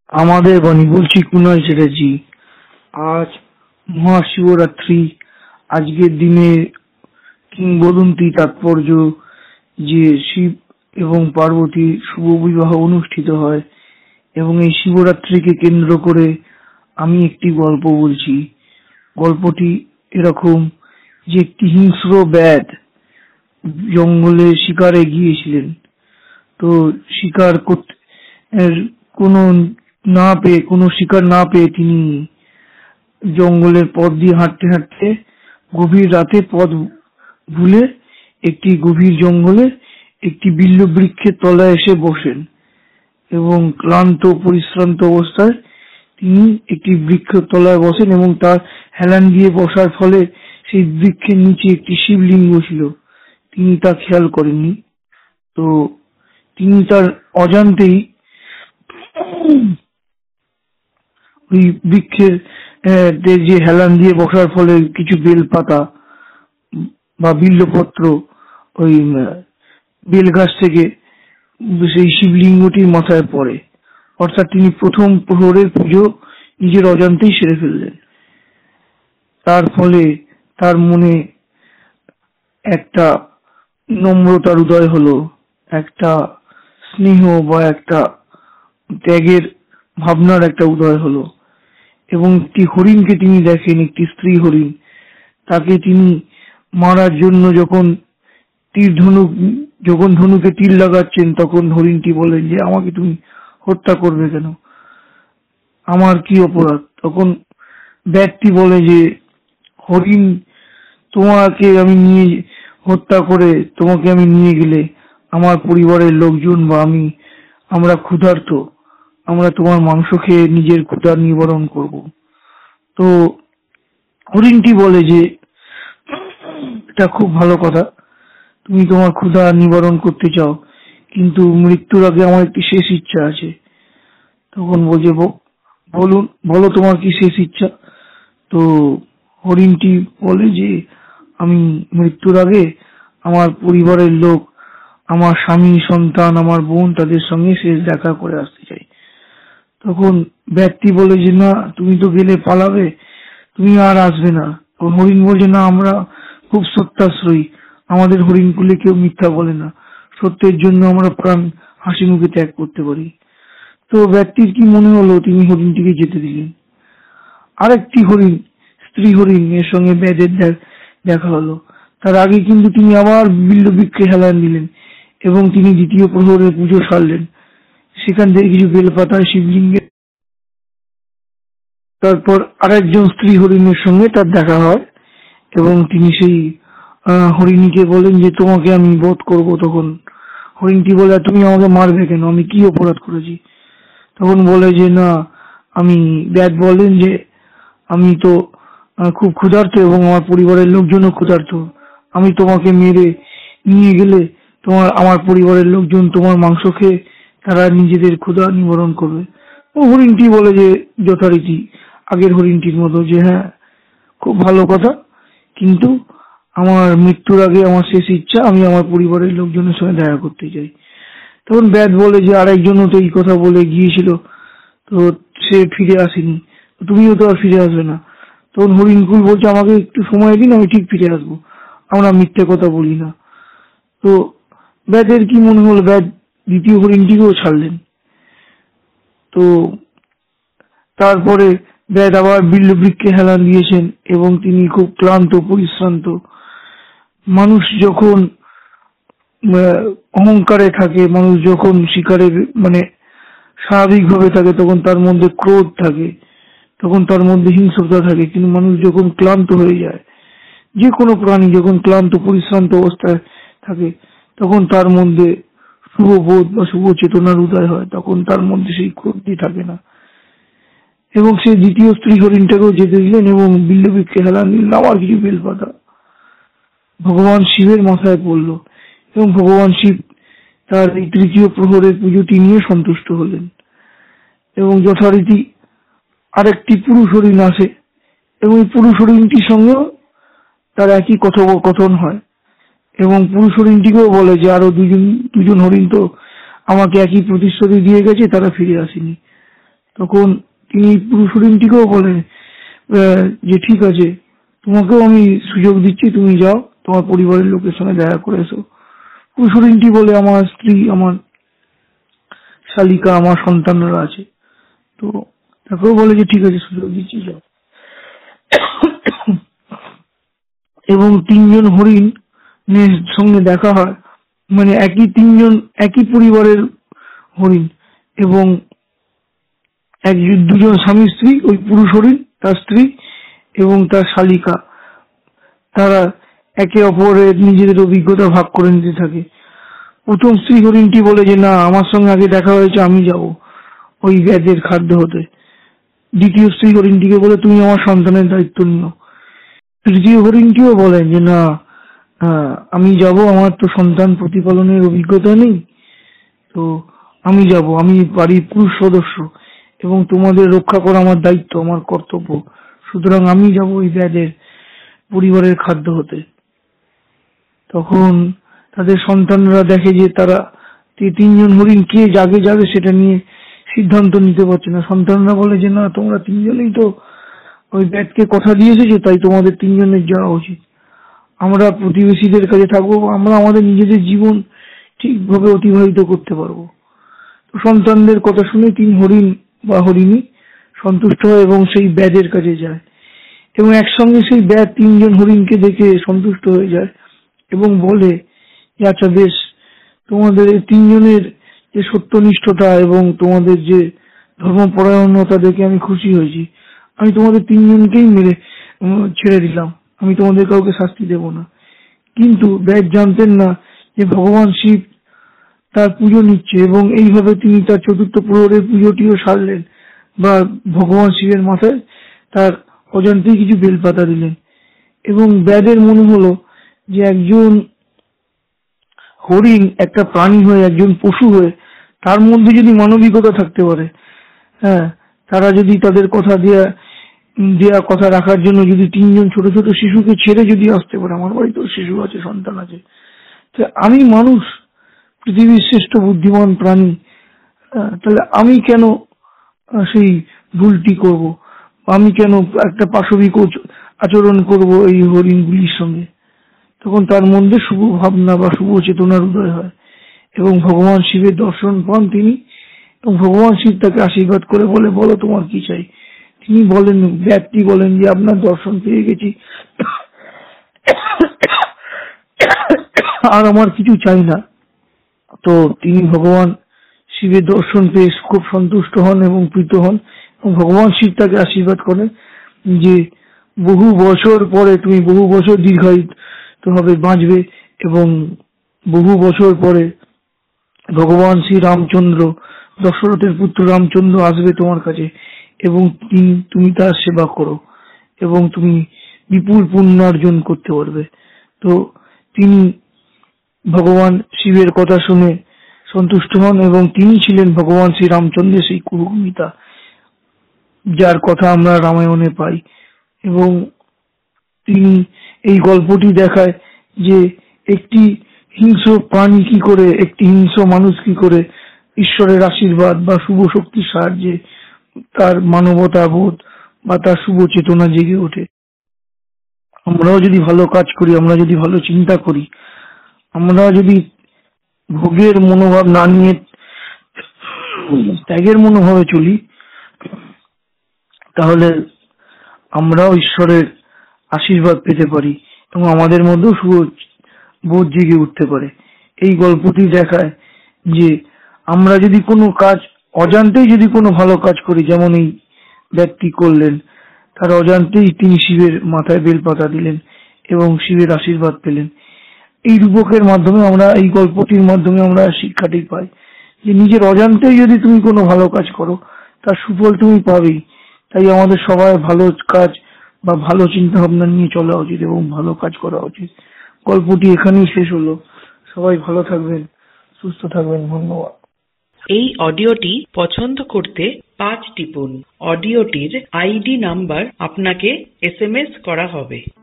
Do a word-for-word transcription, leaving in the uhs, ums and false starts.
আমাদের বাণী বলছি কুনাল চ্যাটার্জি। আজ মহাশিবরাত্রি। আজকের দিনে কিংবদন্তি তাৎপর্য যে শিব এবং পার্বতীর শুভ বিবাহ অনুষ্ঠিত হয়, এবং এই শিবরাত্রিকে কেন্দ্র করে আমি একটি গল্প বলছি। গল্পটি এরকম যে একটি হিংস্র ব্যাধ জঙ্গলে শিকারে গিয়েছিলেন। তো শিকার করতে কোনো না পেয়ে কোনো শিকার না পেয়ে তিনি জঙ্গলের পথ দিয়ে হাঁটতে হাঁটতে গভীর রাতে পথ ভুলে একটি গভীর জঙ্গলে একটি বিল্ল বৃক্ষের তলায় এসে বসেন, এবং ক্লান্ত পরিশ্রান্ত অবস্থায় তিনি একটি বৃক্ষের তলায় বসেন এবং তার হেলান দিয়ে বসার ফলে সেই বৃক্ষের নিচে একটি শিবলিঙ্গ ছিল। তিনি তা খেয়াল করেননি। তো তিনি তার অজান্তেই ওই বৃক্ষের যে হেলান দিয়ে বসার ফলে কিছু বেলপাতা বা বিল্লপত্র ওই বেল গাছ থেকে সেই শিবলিঙ্গটির মাথায় পড়ে। অর্থাৎ তিনি প্রথম প্রহরের পুজো নিজের অজান্তেই সেরে ফেললেন। তার ফলে তার মনে একটা নম্রতার উদয় হলো, একটা স্নেহ বা একটা ত্যাগের ভাবনার একটা উদয় হলো, এবং একটি হরিণকে তিনি দেখেন, একটি স্ত্রী হরিণ। তাকে তিনি মারার জন্য যখন তীর ধনুক যখন ধনুকে তীর লাগাচ্ছেন, তখন হরিণটি বলেন যে আমাকে তুমি হত্যা করবে কেন, আমার কি অপরাধ? তখন ব্যাধটি বলে যে হরিণ, তোমাকে আমি নিয়ে হত্যা করে তোমাকে আমি নিয়ে গেলে আমার পরিবারের লোকজন বা আমি আমরা ক্ষুধার্ত, আমরা তোমার মাংস খেয়ে নিজের ক্ষুধা নিবারণ করব। তো হরিণটি বলে যে এটা খুব ভালো কথা, তুমি তোমার ক্ষুধা নিবারণ করতে চাও, কিন্তু মৃত্যুর আগে আমার একটি শেষ ইচ্ছা আছে। তখন বলছে বলুন, বলো তোমার কি শেষ ইচ্ছা? তো হরিণটি বলে যে আমি মৃত্যুর আগে আমার পরিবারের লোক, আমার স্বামী, সন্তান, আমার বোন, তাদের সঙ্গে শেষ দেখা করে আসতে চাই। তখন ব্যক্তি বলে যে না, তুমি তো গেলে পালাবে, তুমি আর আসবে না। তখন হরিণ বলছে না, আমরা খুব সত্যাশ্রয়ী, আমাদের হরিণ কুলে কেউ মিথ্যা বলে না, সত্যের জন্য আমরা প্রাণ হাসি মুখে ত্যাগ করতে পারি। তো ব্যক্তির কি মনে হলো, তিনি হরিণটিকে যেতে দিলেন। আরেকটি হরিণ, স্ত্রী হরিণ, এর সঙ্গে ব্যাধের দেখা হলো। তার আগে কিন্তু তিনি আবার বিল্ল বৃক্ষে হেলান দিলেন এবং তিনি দ্বিতীয় প্রহরের পুজো সারলেন। সেখান থেকে কিছু বেলপাতা শিবলিঙ্গে, তারপর আরেকজন স্ত্রী হরিণের সঙ্গে তার দেখা হয়, এবং তিনি সেই হরিণীকে বলেন যে তোমাকে আমি বধ করব। তখন হরিণটি বলে তুমি আমাকে মারবে কেন, আমি কি অপরাধ করেছি? তখন বলে যে না, আমি ব্যাধ বলেন যে আমি তো খুব ক্ষুধার্ত এবং আমার পরিবারের লোকজনও ক্ষুধার্ত, আমি তোমাকে মেরে নিয়ে গেলে তোমার আমার পরিবারের লোকজন তোমার মাংস খেয়ে তারা নিজেদের ক্ষুধা নিবারণ করবে। ও হরিণটি বলে যে যথারীতি আগের হরিণটির মতো যে হ্যাঁ, খুব ভালো কথা, কিন্তু আমার মৃত্যুর আগে আমার শেষ ইচ্ছা, আমি আমার পরিবারের লোকজনের সঙ্গে দেখা করতে চাই। তখন ব্যাধ বলে যে আরেকজনও তো এই কথা বলে গিয়েছিল, তো সে ফিরে আসেনি, তুমিও তো আর ফিরে আসবে না। তখন হরিণকুল বলছে আমাকে একটু সময় দিন, আমি ঠিক ফিরে আসবো, আমরা মিথ্যে কথা বলি না। তো ব্যাধের কি মনে হলো, ব্যাধ দ্বিতীয় হরিণটিকেও ছাড়লেন। তো তারপরে ব্যাধ আবার বিল্ল বৃক্ষে হেলান দিয়েছেন এবং তিনি খুব ক্লান্ত পরিশ্রান্ত। মানুষ যখন অহংকারে থাকে, মানুষ যখন শিকারের মানে স্বাভাবিকভাবে থাকে, তখন তার মধ্যে ক্রোধ থাকে, তখন তার মধ্যে হিংস্রতা থাকে। কিন্তু মানুষ যখন ক্লান্ত হয়ে যায়, যে কোনো প্রাণী যখন ক্লান্ত পরিশ্রান্ত অবস্থায় থাকে, তখন তার মধ্যে শুভবোধ বা শুভ চেতনার উদয় হয়, তখন তার মধ্যে সেই ক্রোধটি থাকে না। এবং সেই দ্বিতীয় স্ত্রী হরিণটাকেও যেতে দিলেন এবং বিল্ল বৃক্ষে হেলান দিলেন। আবার কিছু বেলপাতা ভগবান শিবের মাথায় পড়ল, এবং ভগবান শিব তার এই তৃতীয় প্রহরের পুজোটি নিয়ে সন্তুষ্ট হলেন। এবং যথারীতি আরেকটি পুরুষ হরিণ আসে, এবং এই পুরুষ হরিণটির সঙ্গেও তার একই কথোপকথন হয়, এবং পুরুষ হরিণটিকেও বলে যে আরো দুজন দুজন হরিণ তো আমাকে একই প্রতিশ্রুতি দিয়ে গেছে, তারা ফিরে আসেনি। তখন তিনি পুরুষ হরিণটিকেও বলে যে ঠিক আছে, তোমাকেও আমি সুযোগ দিচ্ছি, তুমি যাও তোমার পরিবারের লোকের সঙ্গে দেখা করে এসো। পুরুষ হরিণটি বলে আমার স্ত্রী, আমার শালিকা, আমার সন্তানরা আছে। তো তাকেও বলে যে ঠিক আছে, সুযোগ দিচ্ছি, যাও। এবং তিনজন হরিণ সঙ্গে দেখা হয়, মানে একই তিনজন একই পরিবারের হরিণ, এবং এক দুজন স্বামী স্ত্রী, ওই পুরুষ হরিণ, তার স্ত্রী এবং তার শালিকা, তারা একে অপরের নিজেদের অভিজ্ঞতা ভাগ করে নিতে থাকে। প্রথম স্ত্রী হরিণটি বলে যে না, আমার সঙ্গে আগে দেখা হয়েছে, আমি যাব ওই ব্যাধের খাদ্য হতে। দ্বিতীয় স্ত্রী হরিণটিকে বলে তুমি আমার সন্তানের দায়িত্ব নিও। তৃতীয় হরিণটিও বলে যে না, আমি যাব, আমার তো সন্তান প্রতিপালনের অভিজ্ঞতা নেই, তো আমি যাব, আমি বাড়ির পুরুষ সদস্য এবং তোমাদের রক্ষা করা আমার দায়িত্ব, আমার কর্তব্য, সুতরাং আমি যাব ওই ব্যাধের পরিবারের খাদ্য হতে। তখন তাদের সন্তানরা দেখে যে তারা তিনজন হরিণ কে জাগে যাবে সেটা নিয়ে সিদ্ধান্ত নিতে পারছে না। সন্তানরা বলে যে না, তোমরা তিনজনেই তো ওই ব্যাধকে কথা দিয়ে এসেছো, তাই তোমাদের তিনজনের যাওয়া উচিত। আমরা প্রতিবেশীদের কাছে থাকবো, আমরা আমাদের নিজেদের জীবন ঠিকভাবে অতিবাহিত করতে পারবো। সন্তানদের কথা শুনে তিন হরিণ বা হরিণী সন্তুষ্ট হয় এবং সেই ব্যাধের কাছে যায়, এবং একসঙ্গে সেই ব্যাধ তিনজন হরিণকে দেখে সন্তুষ্ট হয়ে যায় এবং বলে যে আচ্ছা বেশ, তোমাদের এই তিনজনের যে সত্যনিষ্ঠতা এবং তোমাদের যে ধর্মপরায়ণতা দেখে আমি খুশি হয়েছি, আমি তোমাদের তিনজনকেই মেরে ছেড়ে দিলাম, আমি তোমাদের কাউকে শাস্তি দেব না। কিন্তু ব্যাধ জানতেন না যে ভগবান শিব তার পুজো নিচ্ছে, এবং এইভাবে তিনি তার চতুর্থ প্রহরের পুজোটিও সারলেন, বা ভগবান শিবের মাথায় তার অজান্তেই কিছু বেলপাতা দিলেন। এবং ব্যাধের মনে হলো যে একজন হরিণ একটা প্রাণী হয়ে, একজন পশু হয়ে, তার মধ্যে যদি মানবিকতা থাকতে পারে, হ্যাঁ, তারা যদি তাদের কথা দেয়া দেয়া কথা রাখার জন্য যদি তিনজন ছোট ছোট শিশুকে ছেড়ে যদি আসতে পারে, আমার বাড়িতেও শিশু আছে, সন্তান আছে, তো আমি মানুষ, পৃথিবীর শ্রেষ্ঠ বুদ্ধিমান প্রাণী, তাহলে আমি কেন সেই ভুলটি করব, আমি কেন একটা পাশবিক আচরণ করব এই হরিণগুলির সঙ্গে। তখন তার মধ্যে শুভ ভাবনা বা শুভ চেতনার উদয় হয় এবং ভগবান শিবের দর্শন পান তিনি, এবং ভগবান শিব তাকে আশীর্বাদ করে বলে, বলো তোমার কি চাই। তিনি বলেন, ব্যক্তি বলেন যে আপনার দর্শন পেয়ে গেছি, আর আমার কিছু চাই না। তো তিনি ভগবান শিবের দর্শন পেয়ে খুব সন্তুষ্ট হন এবং প্রীত হন, এবং ভগবান শিব তাকে আশীর্বাদ করেন যে বহু বছর পরে তুমি বহু বছর দীর্ঘায়িত হবে, বাঁচবে, এবং বহু বছর পরে ভগবান শ্রী রামচন্দ্র, দশরথের পুত্র রামচন্দ্র আসবে তোমার কাছে, এবং তুমি তার সেবা করো এবং তুমি বিপুল পুণ্যার্জন করতে পারবে। তো তিনি ভগবান শিবের কথা শুনে সন্তুষ্ট হন, এবং তিনি ছিলেন ভগবান শ্রী রামচন্দ্রের সেই কুরুমিতা, যার কথা আমরা রামায়ণে পাই। এবং তিনি এই গল্পটি দেখায় যে একটি হিংস্র প্রাণী কি করে, একটি হিংস্র মানুষ কি করে ঈশ্বরের আশীর্বাদ বা শুভ শক্তির সাহায্যে তার মানবতা বোধ বা তার শুভ চেতনা জেগে ওঠে। আমরাও যদি ভালো কাজ করি, আমরা যদি ভালো চিন্তা করি, আমরা যদি ভোগের মনোভাব না নিয়ে ত্যাগের মনোভাবে চলি, তাহলে আমরাও ঈশ্বরের আশীর্বাদ পেতে পারি এবং আমাদের মধ্যেও শুভ বোধ জেগে উঠতে পারে। এই গল্পটি দেখায় যে আমরা যদি কোনো কাজ অজান্তেই যদি কোনো ভালো কাজ করি, যেমন এই ব্যক্তি করলেন, তার অজান্তেই তিনি শিবের মাথায় বেলপাতা দিলেন এবং শিবের আশীর্বাদ পেলেন। এই রূপকের মাধ্যমে আমরা, এই গল্পটির মাধ্যমে আমরা শিক্ষাটি পাই যে নিজের অজান্তেই যদি তুমি কোনো ভালো কাজ করো, তার সুফল তুমি পাবেই। তাই আমাদের সবাই ভালো কাজ বা ভালো চিন্তা ভাবনা নিয়ে চলা উচিত এবং ভালো কাজ করা উচিত। গল্পটি এখানেই শেষ হলো। সবাই ভালো থাকবেন, সুস্থ থাকবেন। ধন্যবাদ। এই অডিওটি পছন্দ করতে পাঁচ টিপুন। অডিওটির আইডি নাম্বার আপনাকে এস এম এস করা হবে।